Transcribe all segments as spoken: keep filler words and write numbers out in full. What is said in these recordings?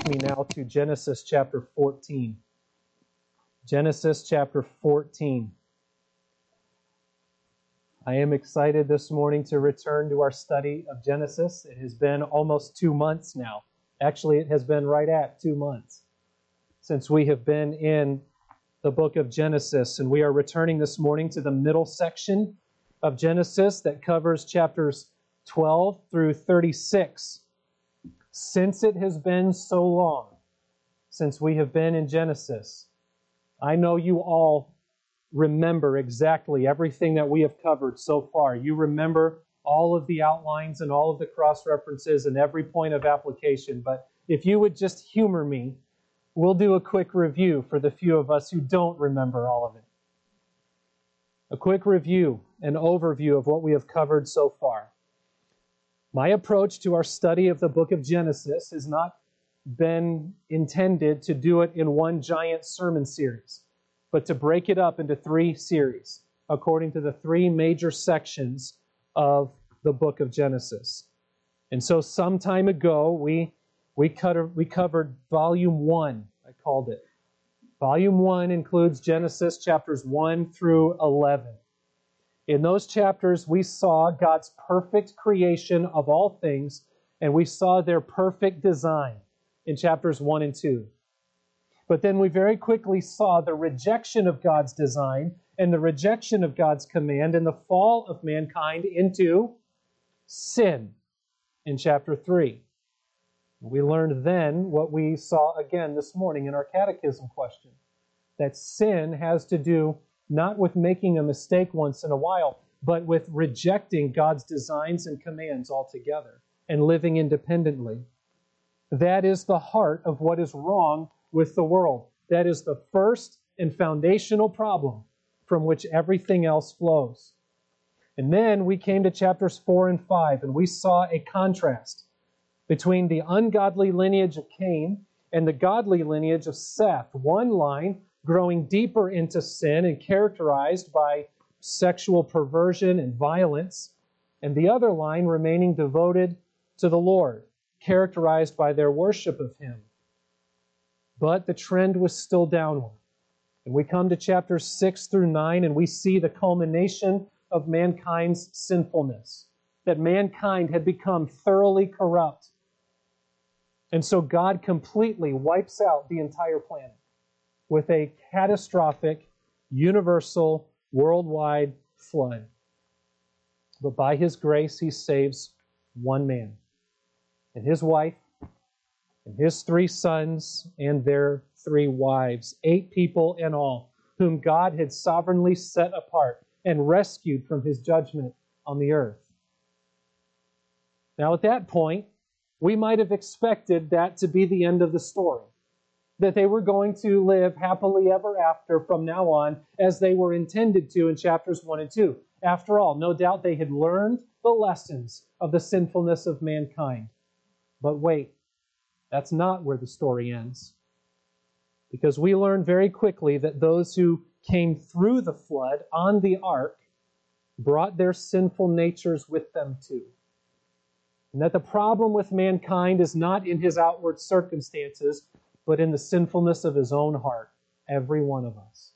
me now to Genesis chapter fourteen. Genesis chapter fourteen. I am excited this morning to return to our study of Genesis. It has been almost two months now. Actually, it has been right at two months since we have been in the book of Genesis, and we are returning this morning to the middle section of Genesis that covers chapters twelve through thirty-six. Since it has been so long since we have been in Genesis, I know you all remember exactly everything that we have covered so far. You remember all of the outlines and all of the cross-references and every point of application. But if you would just humor me, we'll do a quick review for the few of us who don't remember all of it. A quick review, an overview of what we have covered so far. My approach to our study of the book of Genesis has not been intended to do it in one giant sermon series, but to break it up into three series, according to the three major sections of the book of Genesis. And so some time ago, we, we, cut, we covered volume one, I called it. Volume one includes Genesis chapters one through eleven. In those chapters, we saw God's perfect creation of all things, and we saw their perfect design in chapters one and two. But then we very quickly saw the rejection of God's design and the rejection of God's command and the fall of mankind into sin in chapter three. We learned then what we saw again this morning in our catechism question, that sin has to do not with making a mistake once in a while, but with rejecting God's designs and commands altogether and living independently. That is the heart of what is wrong with the world. That is the first and foundational problem from which everything else flows. And then we came to chapters four and five, and we saw a contrast between the ungodly lineage of Cain and the godly lineage of Seth. One line growing deeper into sin and characterized by sexual perversion and violence, and the other line remaining devoted to the Lord, characterized by their worship of Him. But the trend was still downward. And we come to chapters six through nine, and we see the culmination of mankind's sinfulness, that mankind had become thoroughly corrupt. And so God completely wipes out the entire planet with a catastrophic, universal, worldwide flood. But by His grace, He saves one man and his wife and his three sons and their three wives, eight people in all, whom God had sovereignly set apart and rescued from His judgment on the earth. Now, at that point, we might have expected that to be the end of the story, that they were going to live happily ever after from now on as they were intended to in chapters one and two. After all, no doubt they had learned the lessons of the sinfulness of mankind. But wait, that's not where the story ends. Because we learn very quickly that those who came through the flood on the ark brought their sinful natures with them too. And that the problem with mankind is not in his outward circumstances, but in the sinfulness of his own heart, every one of us.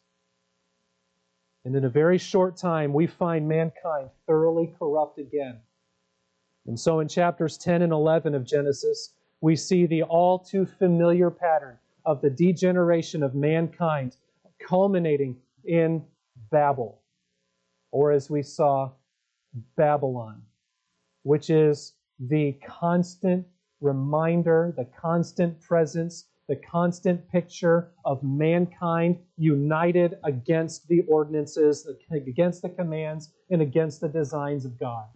And in a very short time, we find mankind thoroughly corrupt again. And so in chapters ten and eleven of Genesis, we see the all too familiar pattern of the degeneration of mankind culminating in Babel, or as we saw, Babylon, which is the constant reminder, the constant presence, the constant picture of mankind united against the ordinances, against the commands, and against the designs of God.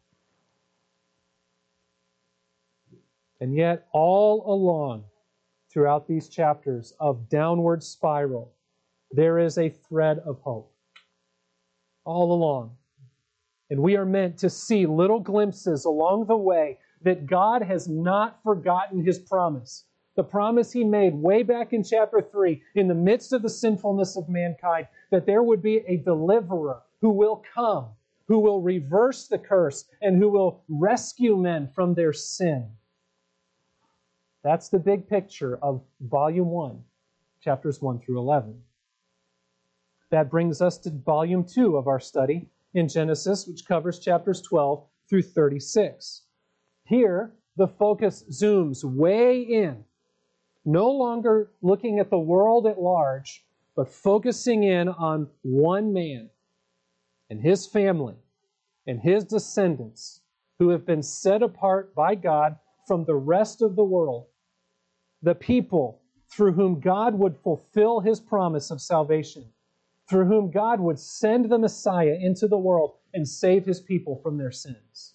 And yet, all along, throughout these chapters of downward spiral, there is a thread of hope. All along. And we are meant to see little glimpses along the way that God has not forgotten His promise. The promise He made way back in chapter three, in the midst of the sinfulness of mankind, that there would be a deliverer who will come, who will reverse the curse, and who will rescue men from their sin. That's the big picture of Volume one, chapters one through eleven. That brings us to Volume two of our study in Genesis, which covers chapters twelve through thirty-six. Here, the focus zooms way in, no longer looking at the world at large, but focusing in on one man and his family and his descendants who have been set apart by God from the rest of the world, the people through whom God would fulfill his promise of salvation, through whom God would send the Messiah into the world and save his people from their sins.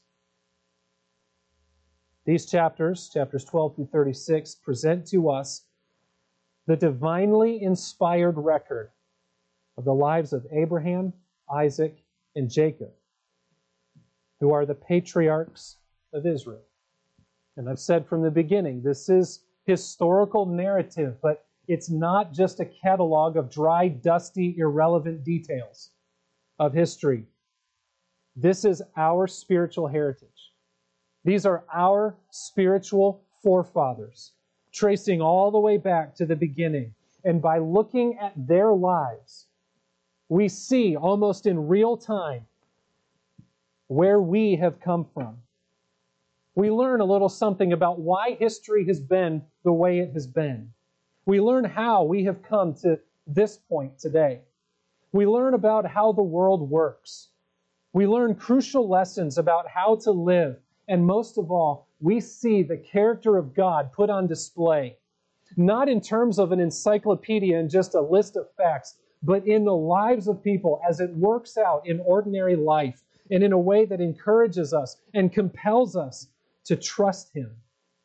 These chapters, chapters twelve through thirty-six, present to us the divinely inspired record of the lives of Abraham, Isaac, and Jacob, who are the patriarchs of Israel. And I've said from the beginning, this is historical narrative, but it's not just a catalog of dry, dusty, irrelevant details of history. This is our spiritual heritage. These are our spiritual forefathers, tracing all the way back to the beginning. And by looking at their lives, we see almost in real time where we have come from. We learn a little something about why history has been the way it has been. We learn how we have come to this point today. We learn about how the world works. We learn crucial lessons about how to live. And most of all, we see the character of God put on display, not in terms of an encyclopedia and just a list of facts, but in the lives of people as it works out in ordinary life and in a way that encourages us and compels us to trust him.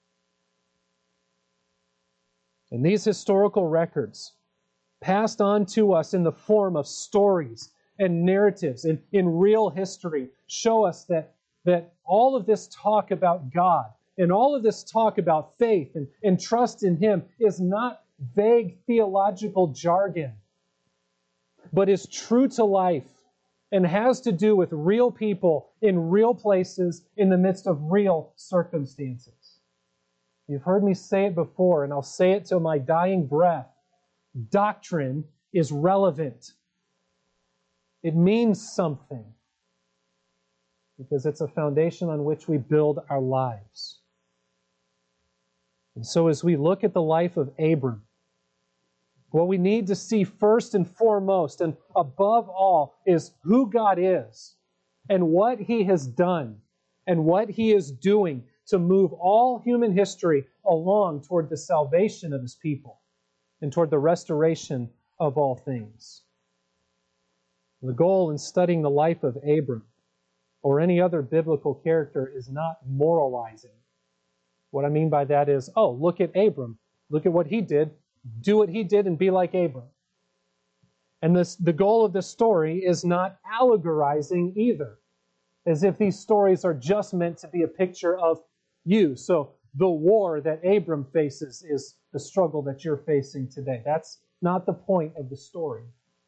And these historical records, passed on to us in the form of stories and narratives in, in real history, show us that, that all of this talk about God and all of this talk about faith and, and trust in him is not vague theological jargon, but is true to life and has to do with real people in real places in the midst of real circumstances. You've heard me say it before, and I'll say it till my dying breath. Doctrine is relevant. It means something because it's a foundation on which we build our lives. And so as we look at the life of Abram, what we need to see first and foremost and above all is who God is and what he has done and what he is doing to move all human history along toward the salvation of his people and toward the restoration of all things. The goal in studying the life of Abram or any other biblical character is not moralizing. What I mean by that is, oh, look at Abram. Look at what he did. Do what he did and be like Abram. And this, the goal of this story is not allegorizing either, as if these stories are just meant to be a picture of you. So the war that Abram faces is the struggle that you're facing today. That's not the point of the story.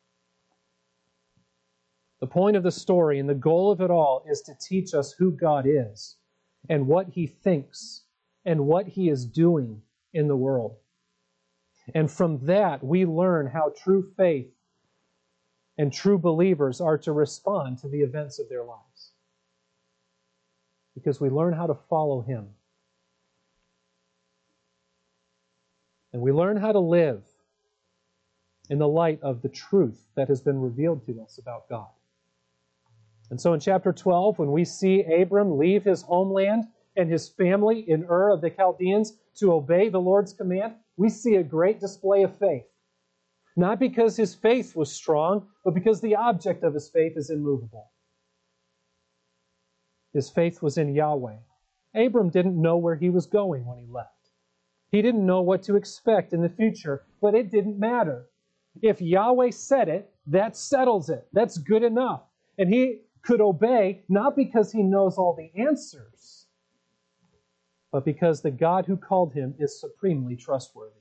The point of the story and the goal of it all is to teach us who God is and what he thinks and what he is doing in the world. And from that, we learn how true faith and true believers are to respond to the events of their lives. Because we learn how to follow him. And we learn how to live in the light of the truth that has been revealed to us about God. And so in chapter twelve, when we see Abram leave his homeland and his family in Ur of the Chaldeans to obey the Lord's command, we see a great display of faith. Not because his faith was strong, but because the object of his faith is immovable. His faith was in Yahweh. Abram didn't know where he was going when he left. He didn't know what to expect in the future, but it didn't matter. If Yahweh said it, that settles it. That's good enough. And he could obey, not because he knows all the answers, but because the God who called him is supremely trustworthy.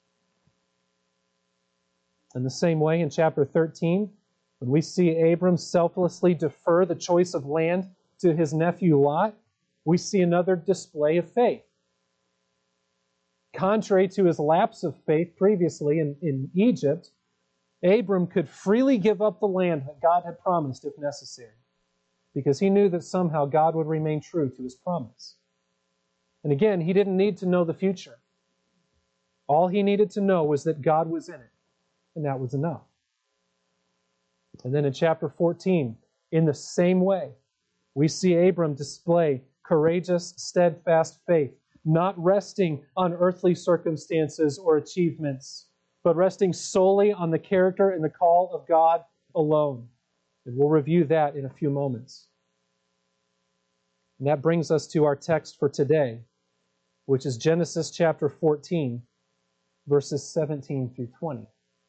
In the same way, in chapter thirteen, when we see Abram selflessly defer the choice of land to his nephew Lot, we see another display of faith. Contrary to his lapse of faith previously in, in Egypt, Abram could freely give up the land that God had promised if necessary, because he knew that somehow God would remain true to his promise. And again, he didn't need to know the future. All he needed to know was that God was in it, and that was enough. And then in chapter fourteen, in the same way, we see Abram display courageous, steadfast faith, not resting on earthly circumstances or achievements, but resting solely on the character and the call of God alone. And we'll review that in a few moments. And that brings us to our text for today, which is Genesis chapter fourteen, verses seventeen through twenty.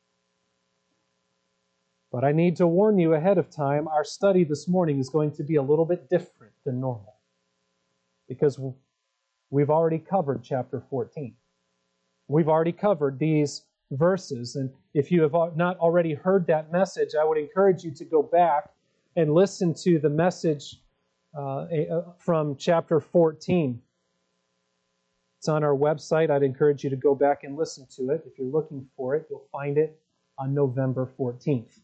But I need to warn you ahead of time, our study this morning is going to be a little bit different than normal, because we've already covered chapter fourteen. We've already covered these verses, and if you have not already heard that message, I would encourage you to go back and listen to the message uh, from chapter fourteen. It's on our website. I'd encourage you to go back and listen to it. If you're looking for it, you'll find it on November fourteenth.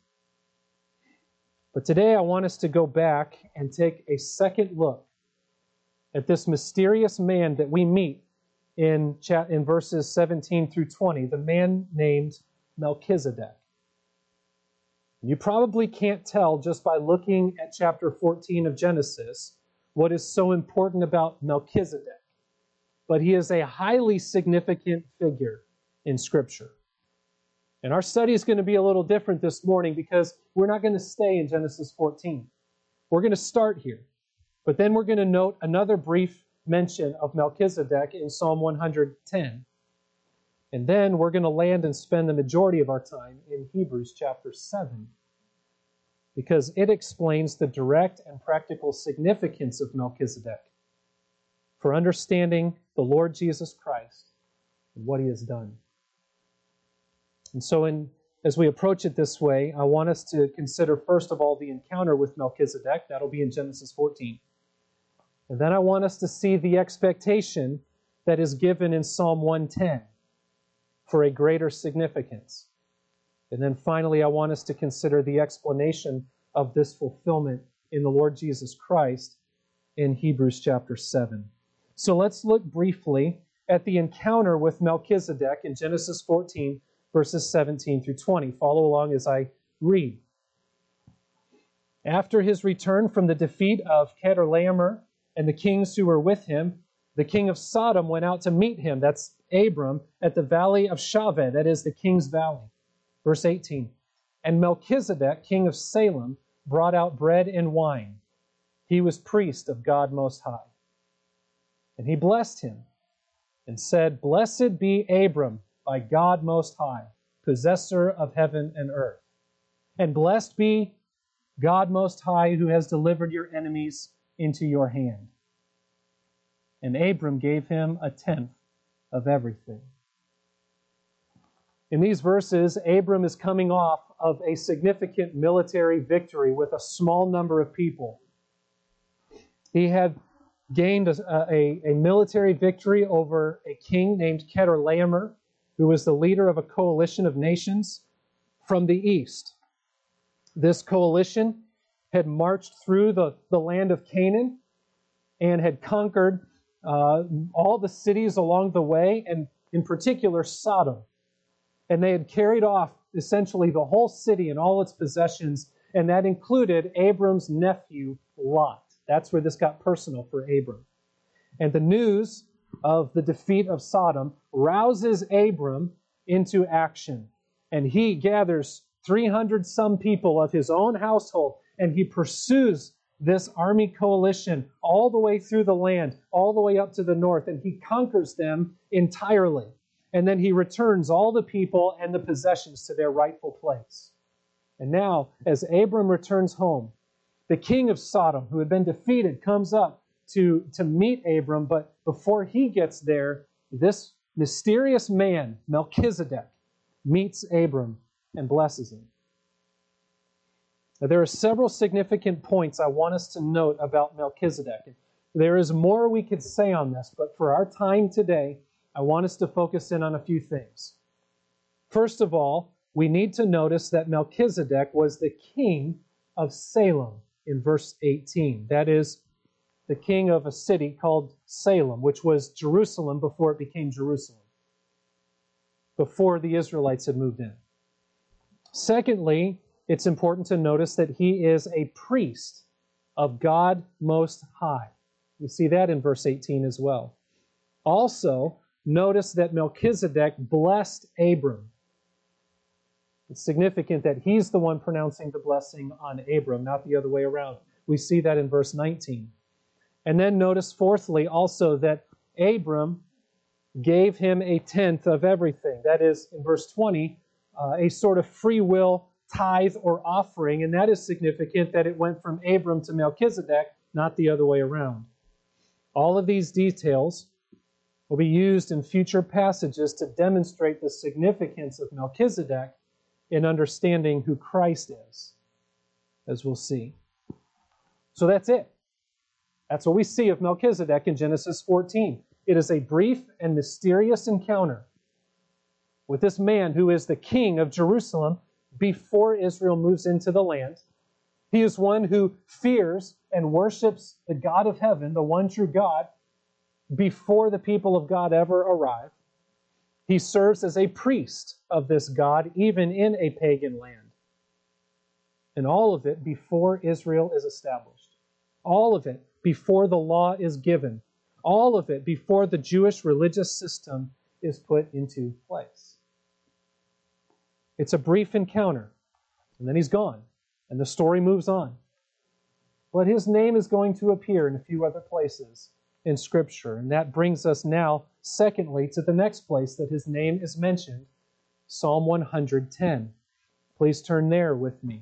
But today I want us to go back and take a second look at this mysterious man that we meet in, chat, in verses seventeen through twenty, the man named Melchizedek. You probably can't tell just by looking at chapter fourteen of Genesis what is so important about Melchizedek. But he is a highly significant figure in Scripture. And our study is going to be a little different this morning because we're not going to stay in Genesis fourteen. We're going to start here. But then we're going to note another brief mention of Melchizedek in Psalm one hundred ten. And then we're going to land and spend the majority of our time in Hebrews chapter seven, because it explains the direct and practical significance of Melchizedek for understanding the Lord Jesus Christ and what he has done. And so in, as we approach it this way, I want us to consider first of all the encounter with Melchizedek. That'll be in Genesis fourteen. And then I want us to see the expectation that is given in Psalm one ten for a greater significance. And then finally, I want us to consider the explanation of this fulfillment in the Lord Jesus Christ in Hebrews chapter seven. So let's look briefly at the encounter with Melchizedek in Genesis fourteen, verses seventeen through twenty. Follow along as I read. After his return from the defeat of Chedorlaomer and the kings who were with him, the king of Sodom went out to meet him, that's Abram, at the valley of Shaveh, that is the king's valley. Verse eighteen. And Melchizedek, king of Salem, brought out bread and wine. He was priest of God Most High. And he blessed him and said, Blessed be Abram by God Most High, possessor of heaven and earth. And blessed be God Most High, who has delivered your enemies into your hand. And Abram gave him a tenth of everything. In these verses, Abram is coming off of a significant military victory with a small number of people. He had gained a, a, a military victory over a king named Chedorlaomer, who was the leader of a coalition of nations from the east. This coalition had marched through the, the land of Canaan and had conquered uh, all the cities along the way, and in particular Sodom. And they had carried off essentially the whole city and all its possessions, and that included Abram's nephew, Lot. That's where this got personal for Abram. And the news of the defeat of Sodom rouses Abram into action. And he gathers three hundred some people of his own household, and he pursues this army coalition all the way through the land, all the way up to the north, and he conquers them entirely. And then he returns all the people and the possessions to their rightful place. And now, as Abram returns home, the king of Sodom, who had been defeated, comes up to, to meet Abram, but before he gets there, this mysterious man, Melchizedek, meets Abram and blesses him. Now, there are several significant points I want us to note about Melchizedek. There is more we could say on this, but for our time today, I want us to focus in on a few things. First of all, we need to notice that Melchizedek was the king of Salem in verse eighteen. That is, the king of a city called Salem, which was Jerusalem before it became Jerusalem, before the Israelites had moved in. Secondly, it's important to notice that he is a priest of God Most High. We see that in verse eighteen as well. Also, notice that Melchizedek blessed Abram. It's significant that he's the one pronouncing the blessing on Abram, not the other way around. We see that in verse nineteen. And then notice, fourthly, also that Abram gave him a tenth of everything. That is, in verse twenty, uh, a sort of free will tithe or offering, and that is significant that it went from Abram to Melchizedek, not the other way around. All of these details will be used in future passages to demonstrate the significance of Melchizedek in understanding who Christ is, as we'll see. So that's it. That's what we see of Melchizedek in Genesis fourteen. It is a brief and mysterious encounter with this man who is the king of Jerusalem before Israel moves into the land. He is one who fears and worships the God of heaven, the one true God, before the people of God ever arrive. He serves as a priest of this God, even in a pagan land. And all of it before Israel is established. All of it before the law is given. All of it before the Jewish religious system is put into place. It's a brief encounter, and then he's gone, and the story moves on. But his name is going to appear in a few other places in Scripture, and that brings us now, secondly, to the next place that his name is mentioned, Psalm one hundred ten. Please turn there with me.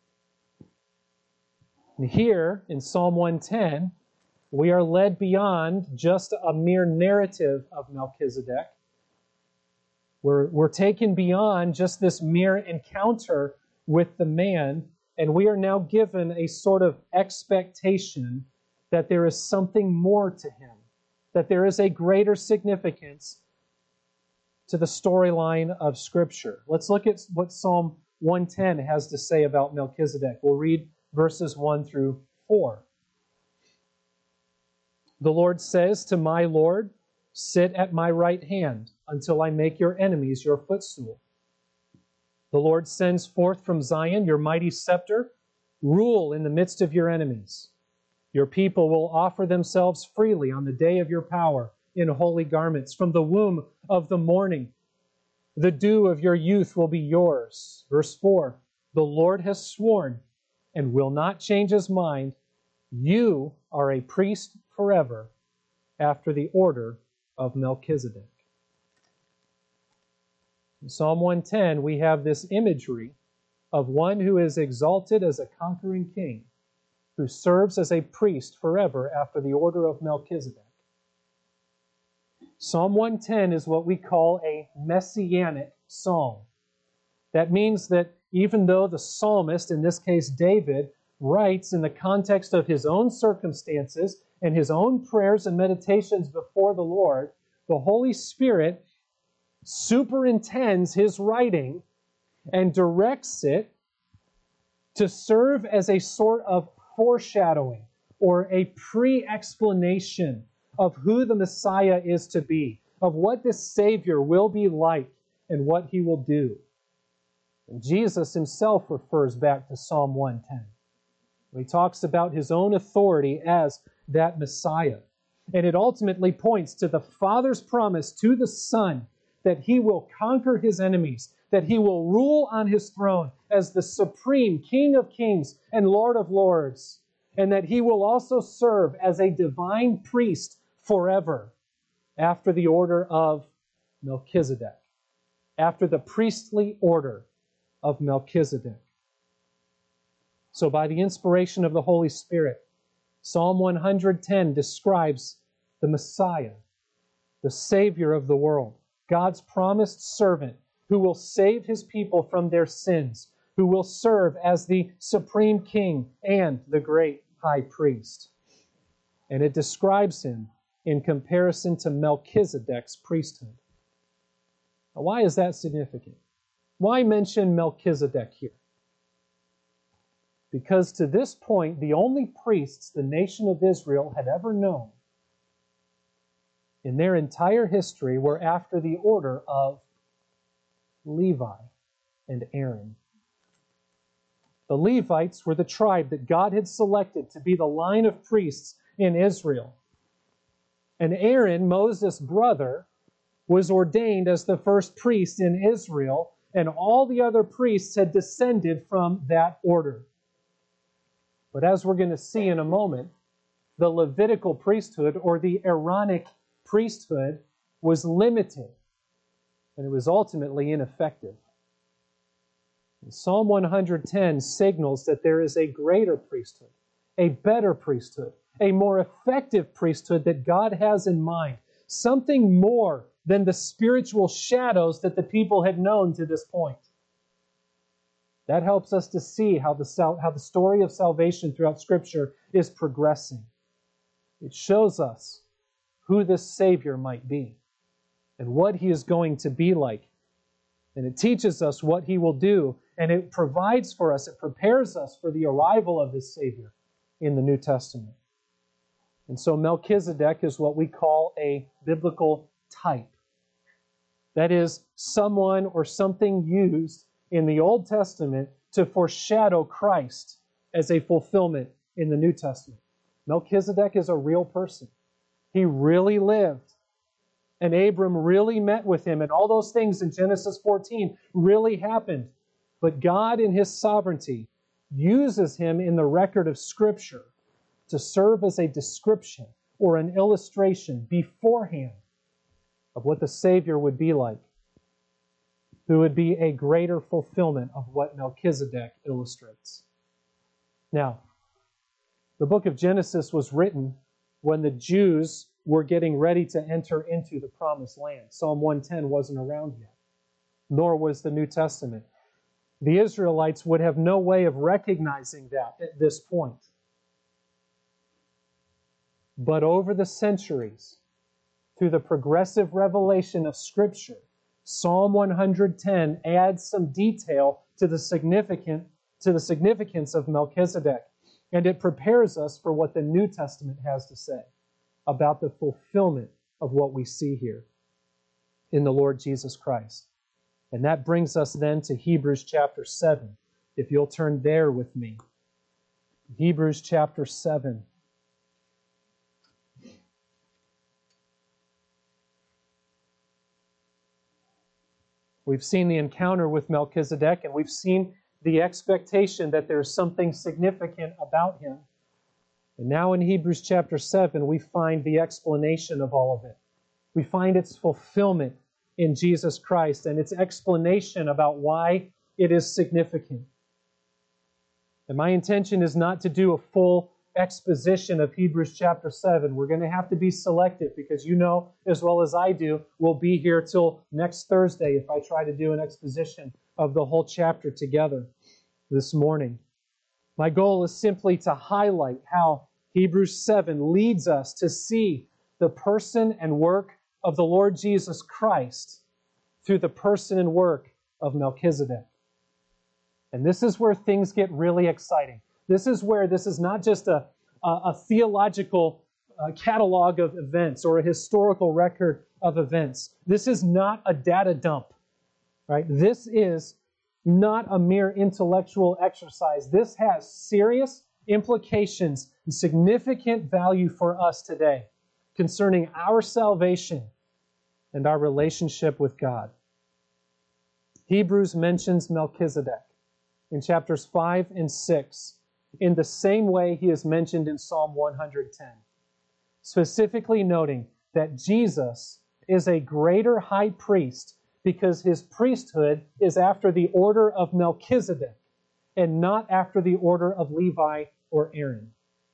And here, in Psalm one ten, we are led beyond just a mere narrative of Melchizedek. We're, we're taken beyond just this mere encounter with the man, and we are now given a sort of expectation that there is something more to him, that there is a greater significance to the storyline of Scripture. Let's look at what Psalm one ten has to say about Melchizedek. We'll read verses one through four. The Lord says to my Lord, "Sit at my right hand until I make your enemies your footstool." The Lord sends forth from Zion your mighty scepter. Rule in the midst of your enemies. Your people will offer themselves freely on the day of your power in holy garments. From the womb of the morning, the dew of your youth will be yours. Verse four, the Lord has sworn and will not change his mind. You are a priest forever after the order of Melchizedek. In Psalm one ten, we have this imagery of one who is exalted as a conquering king, who serves as a priest forever after the order of Melchizedek. Psalm one ten is what we call a messianic psalm. That means that even though the psalmist, in this case David, writes in the context of his own circumstances and his own prayers and meditations before the Lord, the Holy Spirit superintends his writing and directs it to serve as a sort of foreshadowing or a pre-explanation of who the Messiah is to be, of what this Savior will be like and what he will do. And Jesus himself refers back to Psalm one ten. He talks about his own authority as that Messiah. And it ultimately points to the Father's promise to the Son that he will conquer his enemies, that he will rule on his throne as the supreme King of kings and Lord of lords, and that he will also serve as a divine priest forever after the order of Melchizedek, after the priestly order of Melchizedek. So by the inspiration of the Holy Spirit, Psalm one hundred ten describes the Messiah, the Savior of the world, God's promised servant who will save his people from their sins, who will serve as the supreme king and the great high priest. And it describes him in comparison to Melchizedek's priesthood. Now, why is that significant? Why mention Melchizedek here? Because to this point, the only priests the nation of Israel had ever known in their entire history were after the order of Levi and Aaron. The Levites were the tribe that God had selected to be the line of priests in Israel. And Aaron, Moses' brother, was ordained as the first priest in Israel, and all the other priests had descended from that order. But as we're going to see in a moment, the Levitical priesthood, or the Aaronic priesthood, was limited, and it was ultimately ineffective. And Psalm one hundred ten signals that there is a greater priesthood, a better priesthood, a more effective priesthood that God has in mind, something more than the spiritual shadows that the people had known to this point. That helps us to see how the, how the story of salvation throughout Scripture is progressing. It shows us who this Savior might be and what He is going to be like. And it teaches us what He will do, and it provides for us, it prepares us for the arrival of this Savior in the New Testament. And so Melchizedek is what we call a biblical type. That is, someone or something used in the Old Testament to foreshadow Christ as a fulfillment in the New Testament. Melchizedek is a real person. He really lived. And Abram really met with him. And all those things in Genesis fourteen really happened. But God, in His sovereignty, uses him in the record of Scripture to serve as a description or an illustration beforehand of what the Savior would be like, who would be a greater fulfillment of what Melchizedek illustrates. Now, the book of Genesis was written when the Jews were getting ready to enter into the Promised Land. Psalm one ten wasn't around yet, nor was the New Testament. The Israelites would have no way of recognizing that at this point. But over the centuries, through the progressive revelation of Scripture, Psalm one hundred ten adds some detail to the significant to the significance of Melchizedek, and it prepares us for what the New Testament has to say about the fulfillment of what we see here in the Lord Jesus Christ. And that brings us then to Hebrews chapter seven. If you'll turn there with me. Hebrews chapter seven. We've seen the encounter with Melchizedek, and we've seen the expectation that there's something significant about him. And now in Hebrews chapter seven, we find the explanation of all of it. We find its fulfillment in Jesus Christ and its explanation about why it is significant. And my intention is not to do a full exposition of Hebrews chapter seven. We're going to have to be selective because you know as well as I do, we'll be here till next Thursday if I try to do an exposition of the whole chapter together this morning. My goal is simply to highlight how Hebrews seven leads us to see the person and work of the Lord Jesus Christ through the person and work of Melchizedek. And this is where things get really exciting. This is where this is not just a, a, a theological uh, catalog of events or a historical record of events. This is not a data dump, right? This is not a mere intellectual exercise. This has serious implications and significant value for us today concerning our salvation and our relationship with God. Hebrews mentions Melchizedek in chapters five and six in the same way he is mentioned in Psalm one hundred ten, specifically noting that Jesus is a greater high priest because his priesthood is after the order of Melchizedek and not after the order of Levi or Aaron.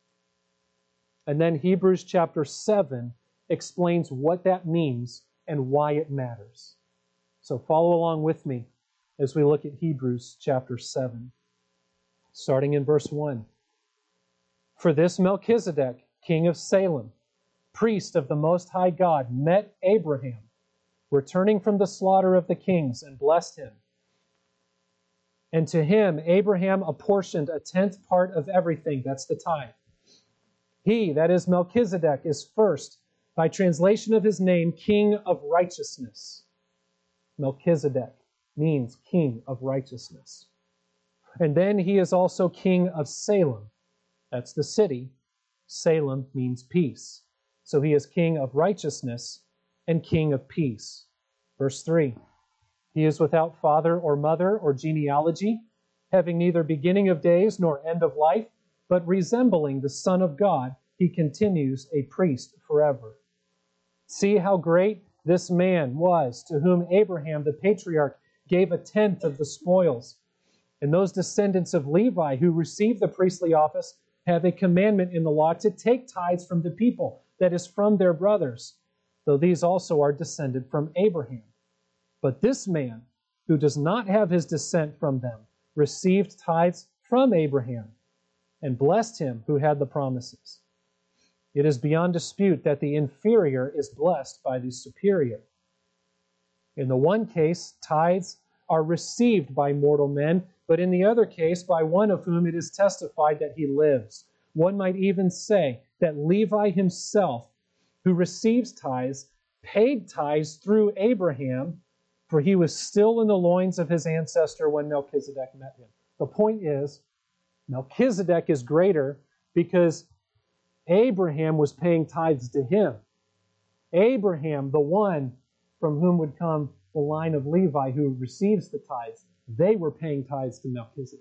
And then Hebrews chapter seven explains what that means and why it matters. So follow along with me as we look at Hebrews chapter seven, starting in verse one. For this Melchizedek, king of Salem, priest of the Most High God, met Abraham, returning from the slaughter of the kings, and blessed him. And to him, Abraham apportioned a tenth part of everything. That's the tithe. He, that is Melchizedek, is first, by translation of his name, King of Righteousness. Melchizedek means King of Righteousness. And then he is also King of Salem. That's the city. Salem means peace. So he is King of Righteousness and King of Peace. Verse three. He is without father or mother or genealogy, having neither beginning of days nor end of life, but resembling the Son of God, he continues a priest forever. See how great this man was, to whom Abraham the patriarch gave a tenth of the spoils. And those descendants of Levi who received the priestly office have a commandment in the law to take tithes from the people, that is, from their brothers, though these also are descended from Abraham. But this man, who does not have his descent from them, received tithes from Abraham and blessed him who had the promises. It is beyond dispute that the inferior is blessed by the superior. In the one case, tithes are received by mortal men, but in the other case, by one of whom it is testified that he lives. One might even say that Levi himself, who receives tithes, paid tithes through Abraham, for he was still in the loins of his ancestor when Melchizedek met him. The point is, Melchizedek is greater because Abraham was paying tithes to him. Abraham, the one from whom would come the line of Levi who receives the tithes, they were paying tithes to Melchizedek.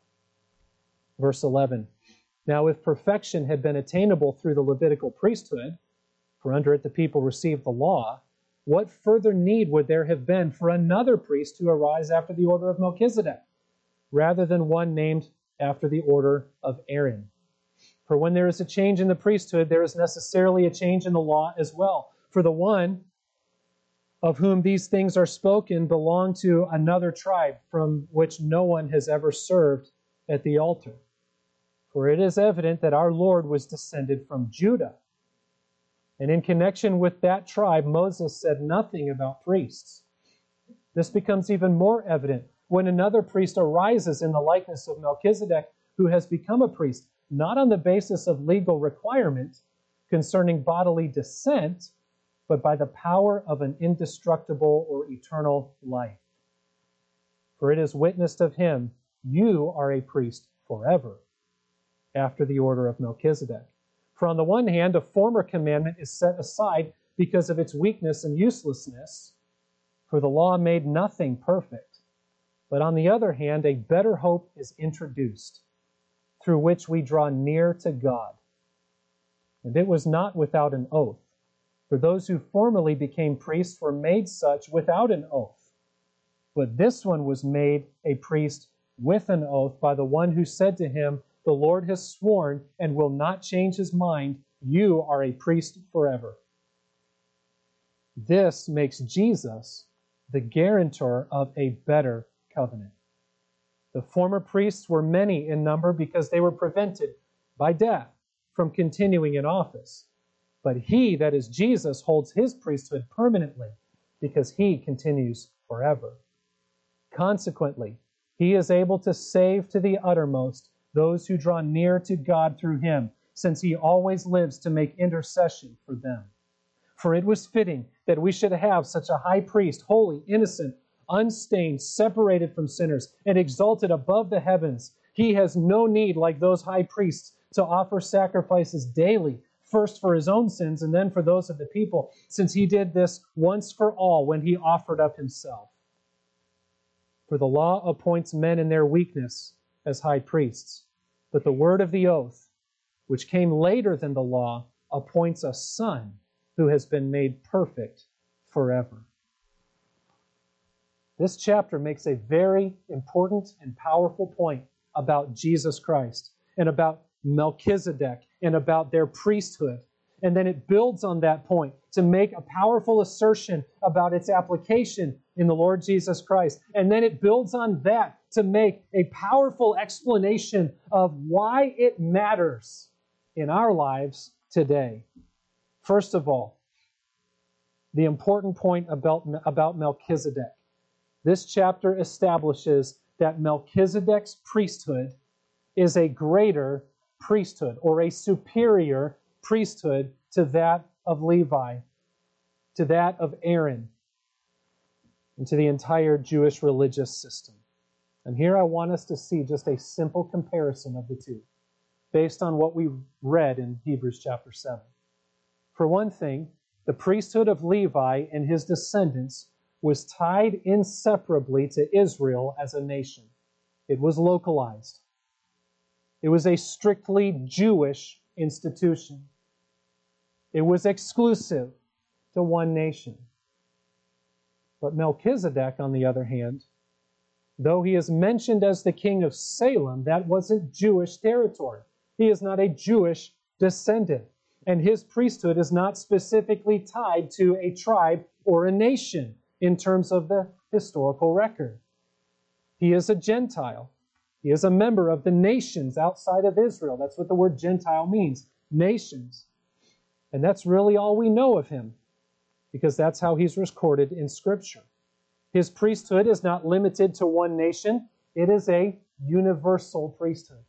Verse eleven. Now if perfection had been attainable through the Levitical priesthood, for under it the people received the law, what further need would there have been for another priest to arise after the order of Melchizedek, rather than one named after the order of Aaron? For when there is a change in the priesthood, there is necessarily a change in the law as well. For the one of whom these things are spoken belonged to another tribe from which no one has ever served at the altar. For it is evident that our Lord was descended from Judah. And in connection with that tribe, Moses said nothing about priests. This becomes even more evident when another priest arises in the likeness of Melchizedek, who has become a priest, not on the basis of legal requirement concerning bodily descent, but by the power of an indestructible or eternal life. For it is witnessed of him, you are a priest forever, after the order of Melchizedek. For on the one hand, a former commandment is set aside because of its weakness and uselessness, for the law made nothing perfect. But on the other hand, a better hope is introduced, through which we draw near to God. And it was not without an oath, for those who formerly became priests were made such without an oath. But this one was made a priest with an oath by the one who said to him, the Lord has sworn and will not change his mind. You are a priest forever. This makes Jesus the guarantor of a better covenant. The former priests were many in number because they were prevented by death from continuing in office. But he, that is Jesus, holds his priesthood permanently because he continues forever. Consequently, he is able to save to the uttermost those who draw near to God through him, since he always lives to make intercession for them. For it was fitting that we should have such a high priest, holy, innocent, unstained, separated from sinners, and exalted above the heavens. He has no need, like those high priests, to offer sacrifices daily, first for his own sins and then for those of the people, since he did this once for all when he offered up himself. For the law appoints men in their weakness as high priests, but the word of the oath, which came later than the law, appoints a son who has been made perfect forever. This chapter makes a very important and powerful point about Jesus Christ and about Melchizedek and about their priesthood. And then it builds on that point to make a powerful assertion about its application in the Lord Jesus Christ. And then it builds on that to make a powerful explanation of why it matters in our lives today. First of all, the important point about, about Melchizedek. This chapter establishes that Melchizedek's priesthood is a greater priesthood or a superior priesthood to that of Levi, to that of Aaron, and to the entire Jewish religious system. And here I want us to see just a simple comparison of the two, based on what we read in Hebrews chapter seven. For one thing, the priesthood of Levi and his descendants was tied inseparably to Israel as a nation. It was localized. It was a strictly Jewish institution. It was exclusive to one nation. But Melchizedek, on the other hand, though he is mentioned as the king of Salem, that wasn't Jewish territory. He is not a Jewish descendant, and his priesthood is not specifically tied to a tribe or a nation in terms of the historical record. He is a Gentile. He is a member of the nations outside of Israel. That's what the word Gentile means, nations. And that's really all we know of him, because that's how he's recorded in Scripture. His priesthood is not limited to one nation. It is a universal priesthood.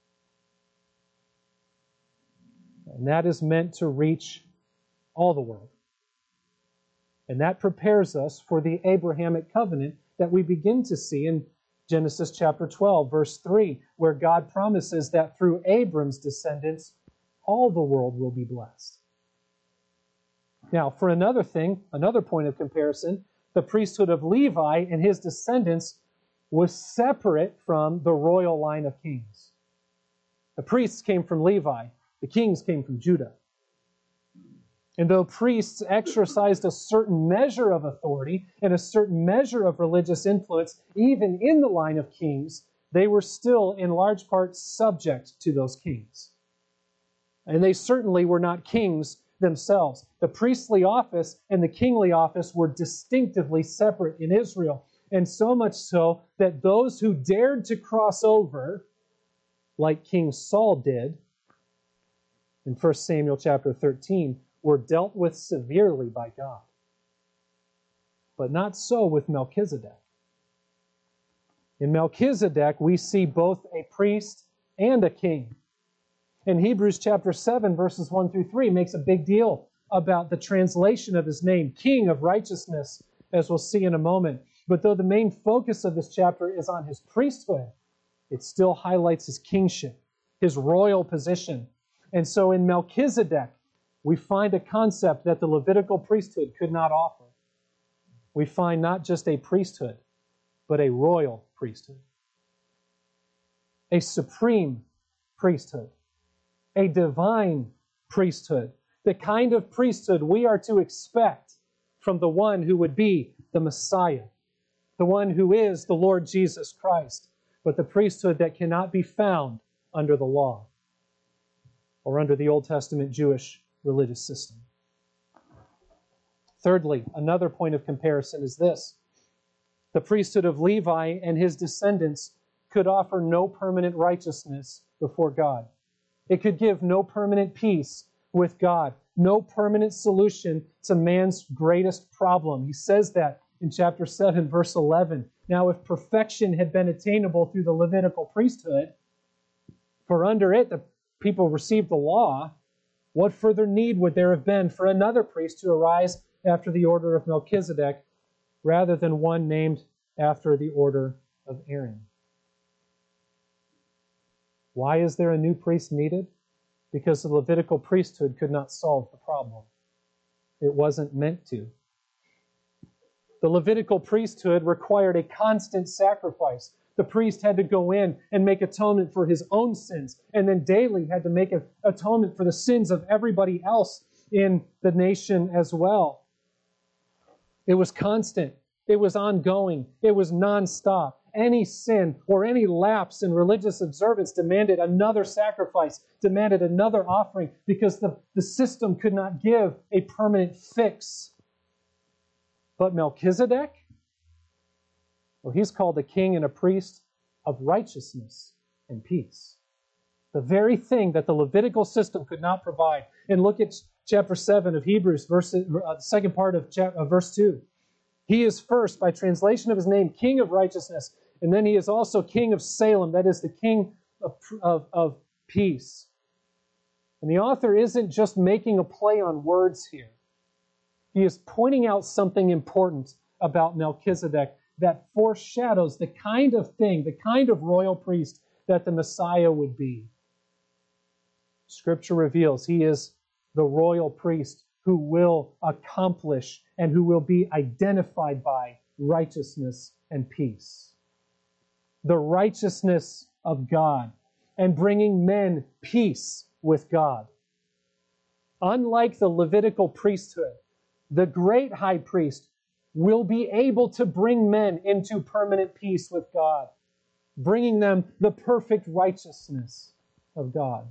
And that is meant to reach all the world. And that prepares us for the Abrahamic covenant that we begin to see in Genesis chapter twelve, verse three, where God promises that through Abram's descendants, all the world will be blessed. Now, for another thing, another point of comparison, the priesthood of Levi and his descendants was separate from the royal line of kings. The priests came from Levi. The kings came from Judah. And though priests exercised a certain measure of authority and a certain measure of religious influence, even in the line of kings, they were still in large part subject to those kings. And they certainly were not kings themselves. The priestly office and the kingly office were distinctively separate in Israel, and so much so that those who dared to cross over, like King Saul did in First Samuel chapter thirteen, were dealt with severely by God. But not so with Melchizedek. In Melchizedek, we see both a priest and a king. In Hebrews chapter seven, verses one through three, makes a big deal about the translation of his name, King of Righteousness, as we'll see in a moment. But though the main focus of this chapter is on his priesthood, it still highlights his kingship, his royal position. And so in Melchizedek, we find a concept that the Levitical priesthood could not offer. We find not just a priesthood, but a royal priesthood, a supreme priesthood, a divine priesthood, the kind of priesthood we are to expect from the one who would be the Messiah, the one who is the Lord Jesus Christ, but the priesthood that cannot be found under the law or under the Old Testament Jewish religious system. Thirdly, another point of comparison is this. The priesthood of Levi and his descendants could offer no permanent righteousness before God. It could give no permanent peace with God, no permanent solution to man's greatest problem. He says that in chapter seven, verse eleven. Now, if perfection had been attainable through the Levitical priesthood, for under it the people received the law, what further need would there have been for another priest to arise after the order of Melchizedek, rather than one named after the order of Aaron? Why is there a new priest needed? Because the Levitical priesthood could not solve the problem. It wasn't meant to. The Levitical priesthood required a constant sacrifice. The priest had to go in and make atonement for his own sins, and then daily had to make an atonement for the sins of everybody else in the nation as well. It was constant. It was ongoing. It was nonstop. Any sin or any lapse in religious observance demanded another sacrifice, demanded another offering, because the, the system could not give a permanent fix. But Melchizedek, well, he's called a king and a priest of righteousness and peace. The very thing that the Levitical system could not provide. And look at chapter seven of Hebrews, verse, uh, the second part of chapter, uh, verse two. He is first, by translation of his name, King of righteousness, and then he is also King of Salem, that is the King of, of, of peace. And the author isn't just making a play on words here. He is pointing out something important about Melchizedek that foreshadows the kind of thing, the kind of royal priest that the Messiah would be. Scripture reveals he is the royal priest who will accomplish and who will be identified by righteousness and peace. The righteousness of God and bringing men peace with God. Unlike the Levitical priesthood, the great high priest will be able to bring men into permanent peace with God, bringing them the perfect righteousness of God.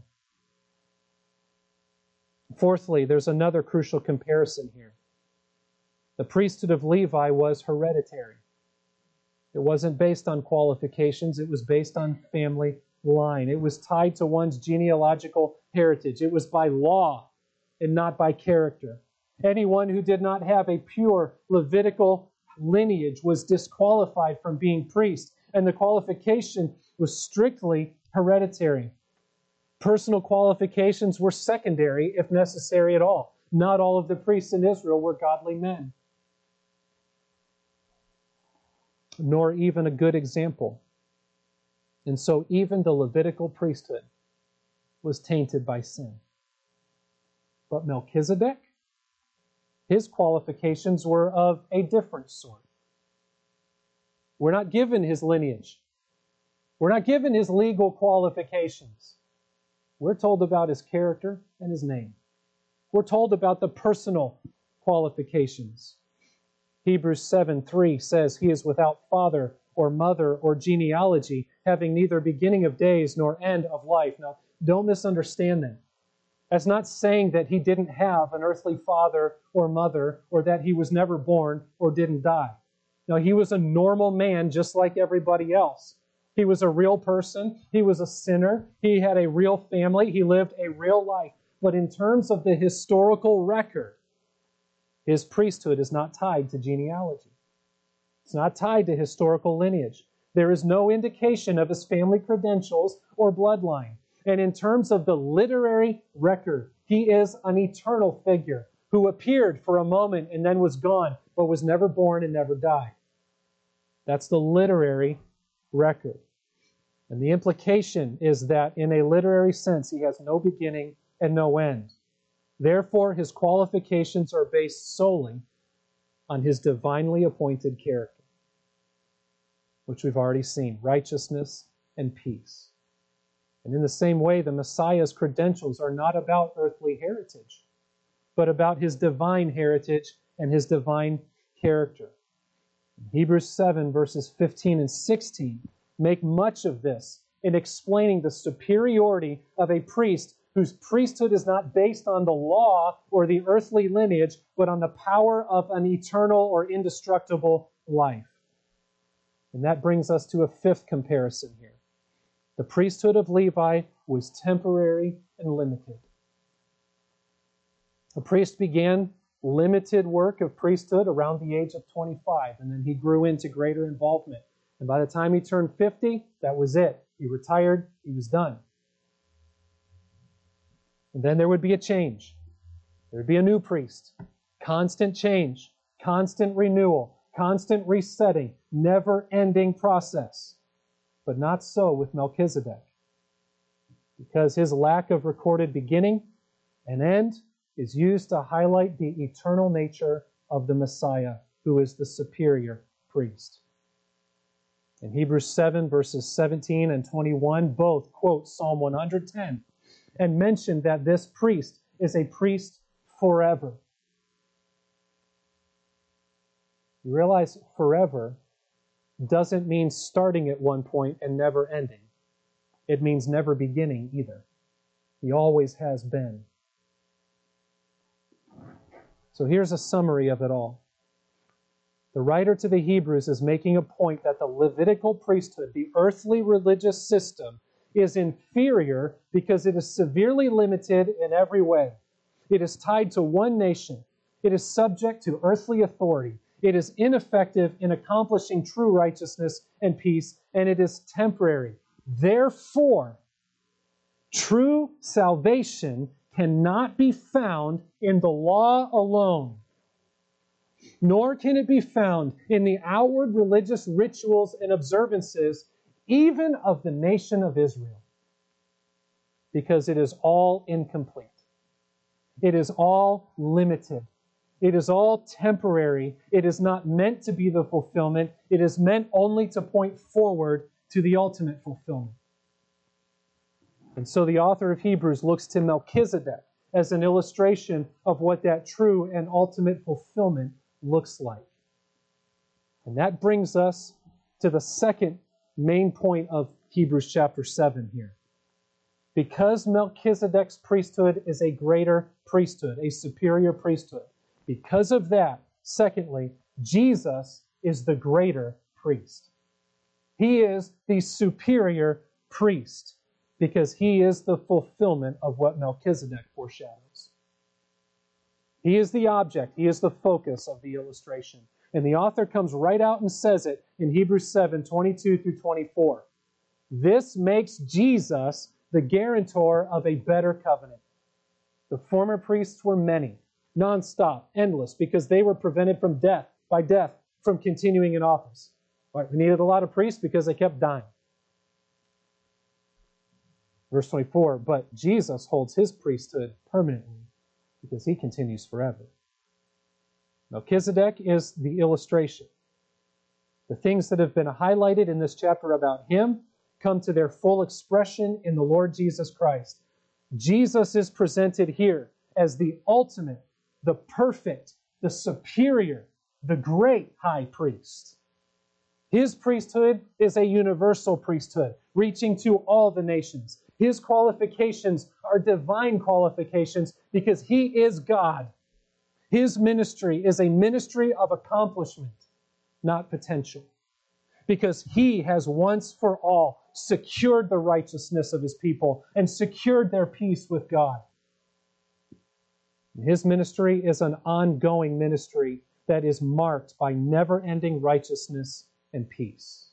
Fourthly, there's another crucial comparison here. The priesthood of Levi was hereditary. It wasn't based on qualifications. It was based on family line. It was tied to one's genealogical heritage. It was by law and not by character. Anyone who did not have a pure Levitical lineage was disqualified from being priest, and the qualification was strictly hereditary. Personal qualifications were secondary, if necessary at all. Not all of the priests in Israel were godly men, nor even a good example. And so even the Levitical priesthood was tainted by sin. But Melchizedek, his qualifications were of a different sort. We're not given his lineage. We're not given his legal qualifications. We're told about his character and his name. We're told about the personal qualifications. Hebrews seven three says, he is without father or mother or genealogy, having neither beginning of days nor end of life. Now, don't misunderstand that. That's not saying that he didn't have an earthly father or mother, or that he was never born or didn't die. No, he was a normal man just like everybody else. He was a real person. He was a sinner. He had a real family. He lived a real life. But in terms of the historical record, his priesthood is not tied to genealogy. It's not tied to historical lineage. There is no indication of his family credentials or bloodline. And in terms of the literary record, he is an eternal figure who appeared for a moment and then was gone, but was never born and never died. That's the literary record. And the implication is that in a literary sense, he has no beginning and no end. Therefore, his qualifications are based solely on his divinely appointed character, which we've already seen, righteousness and peace. And in the same way, the Messiah's credentials are not about earthly heritage, but about his divine heritage and his divine character. Hebrews seven, verses fifteen and sixteen, make much of this in explaining the superiority of a priest whose priesthood is not based on the law or the earthly lineage, but on the power of an eternal or indestructible life. And that brings us to a fifth comparison here. The priesthood of Levi was temporary and limited. A priest began limited work of priesthood around the age of twenty-five, and then he grew into greater involvement. And by the time he turned fifty, that was it. He retired, he was done. And then there would be a change. There would be a new priest. Constant change, constant renewal, constant resetting, never-ending process. But not so with Melchizedek, because his lack of recorded beginning and end is used to highlight the eternal nature of the Messiah, who is the superior priest. In Hebrews seven, verses seventeen and twenty-one, both quote Psalm one hundred ten and mention that this priest is a priest forever. You realize forever doesn't mean starting at one point and never ending. It means never beginning either. He always has been. So here's a summary of it all. The writer to the Hebrews is making a point that the Levitical priesthood, the earthly religious system, is inferior because it is severely limited in every way. It is tied to one nation. It is subject to earthly authority. It is ineffective in accomplishing true righteousness and peace, and it is temporary. Therefore, true salvation cannot be found in the law alone, nor can it be found in the outward religious rituals and observances, even of the nation of Israel, because it is all incomplete. It is all limited. It is all temporary. It is not meant to be the fulfillment. It is meant only to point forward to the ultimate fulfillment. And so the author of Hebrews looks to Melchizedek as an illustration of what that true and ultimate fulfillment looks like. And that brings us to the second main point of Hebrews chapter seven here. Because Melchizedek's priesthood is a greater priesthood, a superior priesthood, because of that, secondly, Jesus is the greater priest. He is the superior priest because he is the fulfillment of what Melchizedek foreshadows. He is the object. He is the focus of the illustration. And the author comes right out and says it in Hebrews seven, twenty-two through twenty-four. This makes Jesus the guarantor of a better covenant. The former priests were many, non-stop, endless, because they were prevented from death, by death, from continuing in office. Right, we needed a lot of priests because they kept dying. Verse twenty-four, but Jesus holds his priesthood permanently because he continues forever. Melchizedek is the illustration. The things that have been highlighted in this chapter about him come to their full expression in the Lord Jesus Christ. Jesus is presented here as the ultimate, the perfect, the superior, the great high priest. His priesthood is a universal priesthood, reaching to all the nations. His qualifications are divine qualifications because he is God. His ministry is a ministry of accomplishment, not potential. Because he has once for all secured the righteousness of his people and secured their peace with God. His ministry is an ongoing ministry that is marked by never-ending righteousness and peace.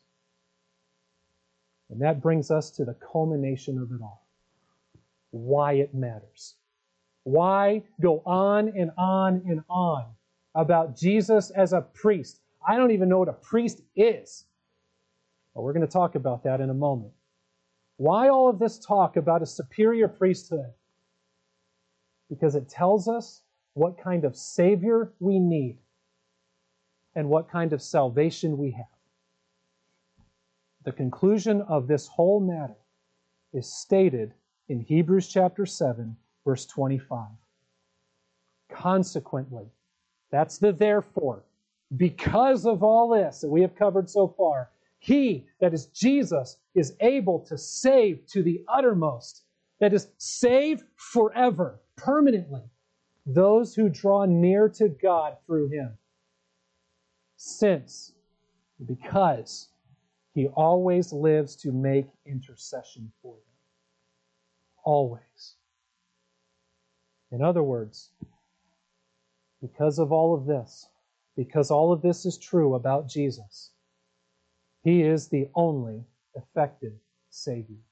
And that brings us to the culmination of it all. Why it matters. Why go on and on and on about Jesus as a priest? I don't even know what a priest is. Well, we're going to talk about that in a moment. Why all of this talk about a superior priesthood? Because it tells us what kind of Savior we need and what kind of salvation we have. The conclusion of this whole matter is stated in Hebrews chapter seven, verse twenty-five. Consequently, that's the therefore, because of all this that we have covered so far, he, that is Jesus, is able to save to the uttermost, that is, save forever, permanently, those who draw near to God through him. Since, because, he always lives to make intercession for them. Always. In other words, because of all of this, because all of this is true about Jesus, he is the only effective Savior.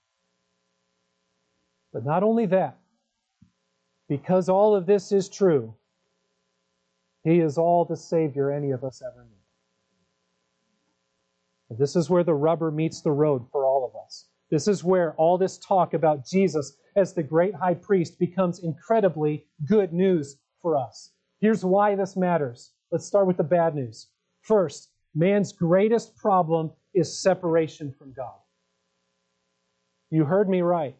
But not only that, because all of this is true, he is all the Savior any of us ever need. And this is where the rubber meets the road for all of us. This is where all this talk about Jesus as the great high priest becomes incredibly good news for us. Here's why this matters. Let's start with the bad news. First, man's greatest problem is separation from God. You heard me right.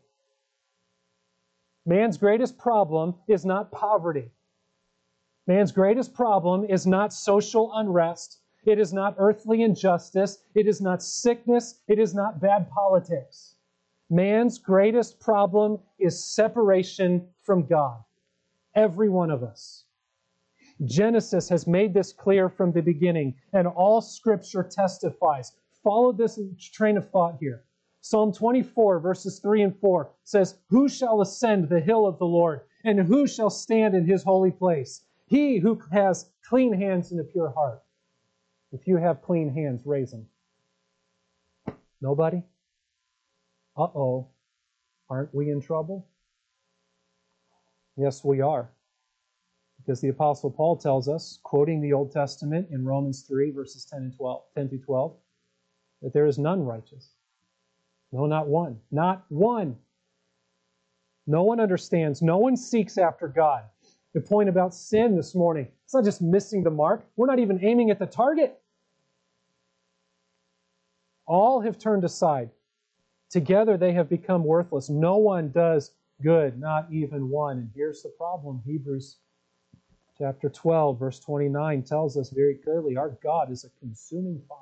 Man's greatest problem is not poverty. Man's greatest problem is not social unrest. It is not earthly injustice. It is not sickness. It is not bad politics. Man's greatest problem is separation from God. Every one of us. Genesis has made this clear from the beginning, and all Scripture testifies. Follow this train of thought here. Psalm twenty-four, verses three and four says, "Who shall ascend the hill of the Lord? And who shall stand in his holy place? He who has clean hands and a pure heart. If you have clean hands, raise them. Nobody? Uh-oh. Aren't we in trouble? Yes, we are. Because the Apostle Paul tells us, quoting the Old Testament in Romans three, verses ten and twelve, ten through twelve, that there is none righteous. No, not one. Not one. No one understands. No one seeks after God. The point about sin this morning, it's not just missing the mark. We're not even aiming at the target. All have turned aside. Together they have become worthless. No one does good, not even one. And here's the problem. Hebrews chapter twelve, verse twenty-nine tells us very clearly, our God is a consuming fire.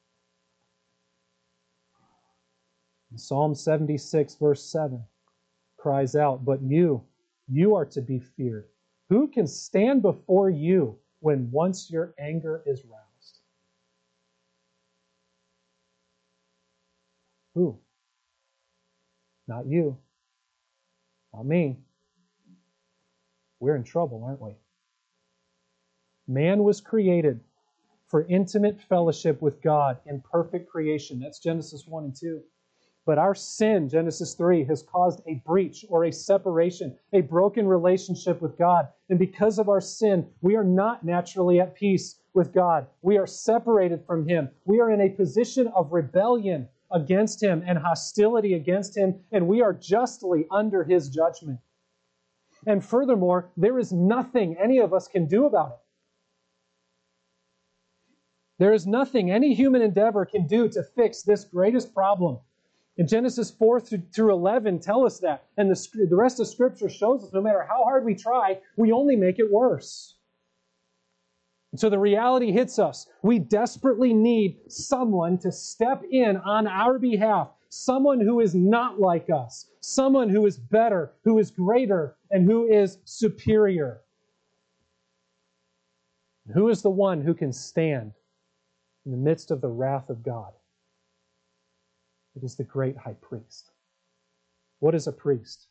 And Psalm seventy-six, verse seven cries out, but you, you are to be feared. Who can stand before you when once your anger is roused? Who? Not you. Not me. We're in trouble, aren't we? Man was created for intimate fellowship with God in perfect creation. That's Genesis one and two. But our sin, Genesis three, has caused a breach or a separation, a broken relationship with God. And because of our sin, we are not naturally at peace with God. We are separated from Him. We are in a position of rebellion against Him and hostility against Him, and we are justly under His judgment. And furthermore, there is nothing any of us can do about it. There is nothing any human endeavor can do to fix this greatest problem. In Genesis four through eleven tell us that. And the, the rest of Scripture shows us no matter how hard we try, we only make it worse. And so the reality hits us. We desperately need someone to step in on our behalf. Someone who is not like us. Someone who is better, who is greater, and who is superior. Who is the one who can stand in the midst of the wrath of God? It is the great high priest. What is a priest?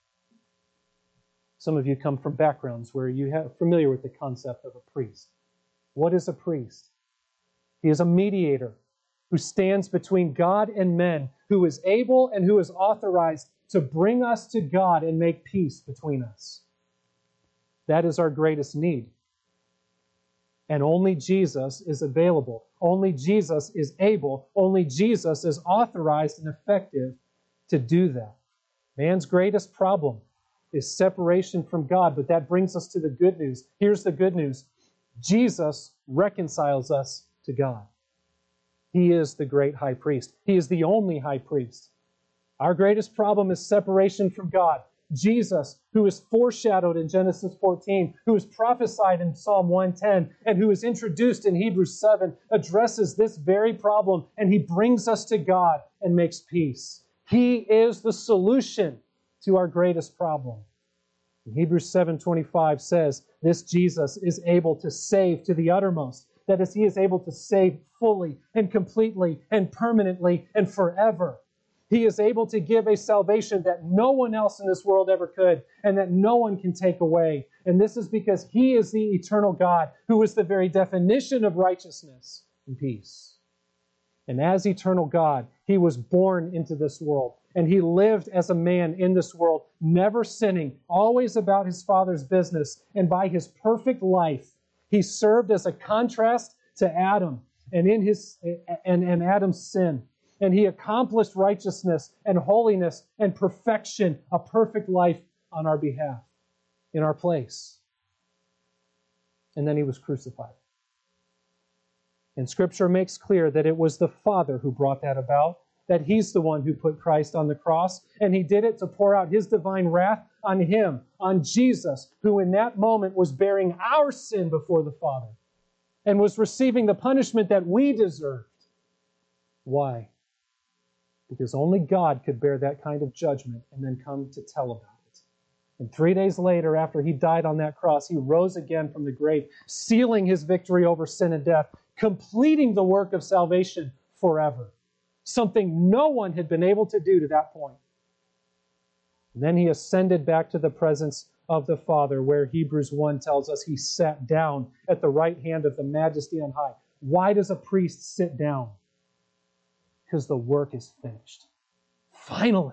Some of you come from backgrounds where you are familiar with the concept of a priest. What is a priest? He is a mediator who stands between God and men, who is able and who is authorized to bring us to God and make peace between us. That is our greatest need. And only Jesus is available. Only Jesus is able. Only Jesus is authorized and effective to do that. Man's greatest problem is separation from God, but that brings us to the good news. Here's the good news. Jesus reconciles us to God. He is the great high priest. He is the only high priest. Our greatest problem is separation from God. Jesus, who is foreshadowed in Genesis fourteen, who is prophesied in Psalm one ten, and who is introduced in Hebrews seven, addresses this very problem, and He brings us to God and makes peace. He is the solution to our greatest problem. And Hebrews seven twenty-five says, this Jesus is able to save to the uttermost. That is, He is able to save fully and completely and permanently and forever. He is able to give a salvation that no one else in this world ever could and that no one can take away. And this is because He is the eternal God who is the very definition of righteousness and peace. And as eternal God, He was born into this world. And He lived as a man in this world, never sinning, always about His Father's business. And by His perfect life, He served as a contrast to Adam and in his and, and Adam's sin. And He accomplished righteousness and holiness and perfection, a perfect life on our behalf, in our place. And then He was crucified. And Scripture makes clear that it was the Father who brought that about, that He's the one who put Christ on the cross, and He did it to pour out His divine wrath on Him, on Jesus, who in that moment was bearing our sin before the Father and was receiving the punishment that we deserved. Why? Because only God could bear that kind of judgment and then come to tell about it. And three days later, after He died on that cross, He rose again from the grave, sealing His victory over sin and death, completing the work of salvation forever. Something no one had been able to do to that point. And then He ascended back to the presence of the Father, where Hebrews one tells us he sat down at the right hand of the Majesty on high. Why does a priest sit down? Because the work is finished. Finally.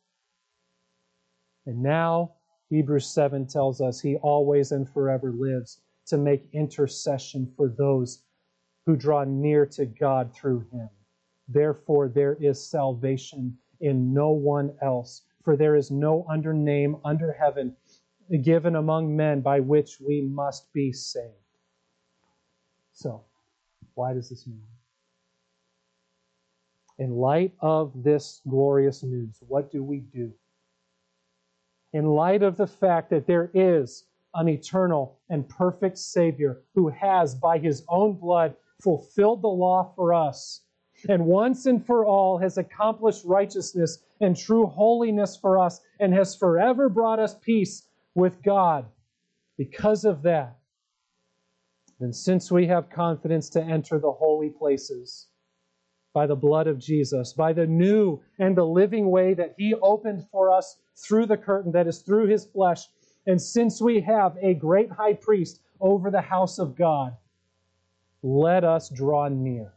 And now, Hebrews seven tells us he always and forever lives to make intercession for those who draw near to God through him. Therefore, there is salvation in no one else, for there is no other name under heaven given among men by which we must be saved. So, why does this matter? In light of this glorious news, what do we do? In light of the fact that there is an eternal and perfect Savior who has, by his own blood, fulfilled the law for us, and once and for all has accomplished righteousness and true holiness for us, and has forever brought us peace with God. Because of that, then since we have confidence to enter the holy places by the blood of Jesus, by the new and the living way that he opened for us through the curtain that is through his flesh, and since we have a great high priest over the house of God, let us draw near.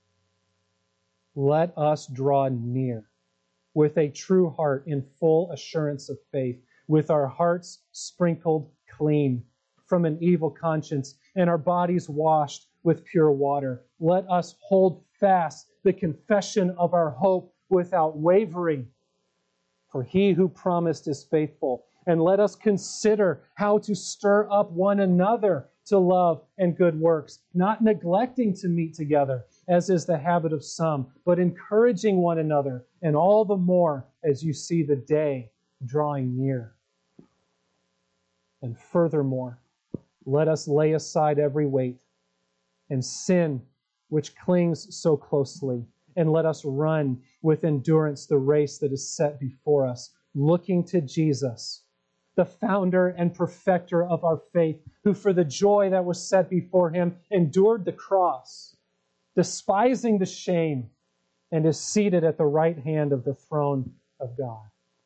Let us draw near with a true heart in full assurance of faith, with our hearts sprinkled clean from an evil conscience and our bodies washed with pure water. Let us hold fast the confession of our hope without wavering, for he who promised is faithful. And let us consider how to stir up one another to love and good works, not neglecting to meet together, as is the habit of some, but encouraging one another, and all the more as you see the day drawing near. And furthermore, let us lay aside every weight and sin which clings so closely, and let us run with endurance the race that is set before us, looking to Jesus, the founder and perfecter of our faith, who for the joy that was set before him endured the cross, despising the shame, and is seated at the right hand of the throne of God.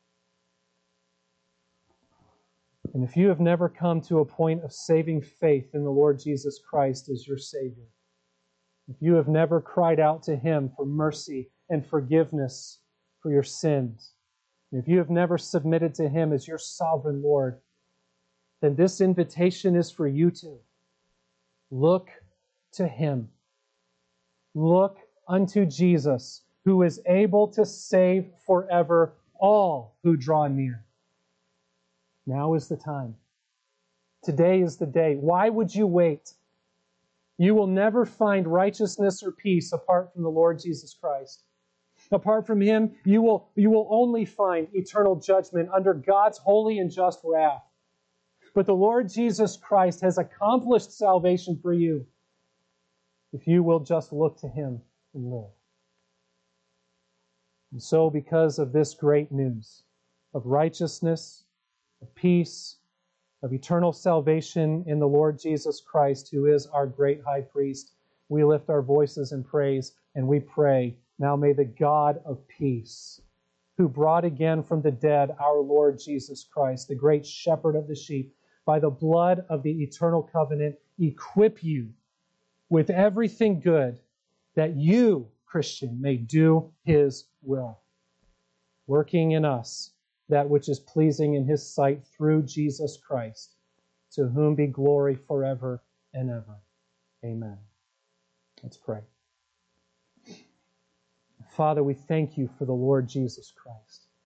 And if you have never come to a point of saving faith in the Lord Jesus Christ as your Savior, if you have never cried out to him for mercy and forgiveness for your sins, if you have never submitted to him as your sovereign Lord, then this invitation is for you too. Look to him. Look unto Jesus, who is able to save forever all who draw near. Now is the time. Today is the day. Why would you wait? You will never find righteousness or peace apart from the Lord Jesus Christ. Apart from him, you will, you will only find eternal judgment under God's holy and just wrath. But the Lord Jesus Christ has accomplished salvation for you if you will just look to him and live. And so, because of this great news of righteousness, of peace, of eternal salvation in the Lord Jesus Christ, who is our great high priest, we lift our voices in praise and we pray, now may the God of peace, who brought again from the dead our Lord Jesus Christ, the great shepherd of the sheep, by the blood of the eternal covenant, equip you with everything good, that you, Christian, may do his will, working in us that which is pleasing in his sight through Jesus Christ, to whom be glory forever and ever. Amen. Let's pray. Father, we thank you for the Lord Jesus Christ.